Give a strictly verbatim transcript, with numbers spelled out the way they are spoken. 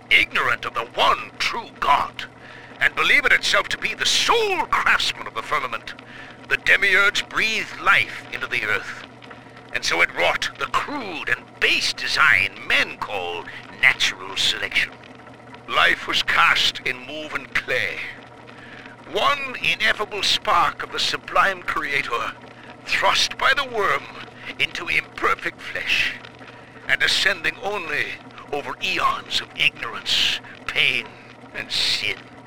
ignorant of the one true God, and believing itself to be the sole craftsman of the firmament, the demiurge breathed life into the earth. And so it wrought the crude and base design men call natural selection. Life was cast in moving clay. One ineffable spark of the sublime Creator, thrust by the worm into imperfect flesh, and ascending only over eons of ignorance, pain, and sin.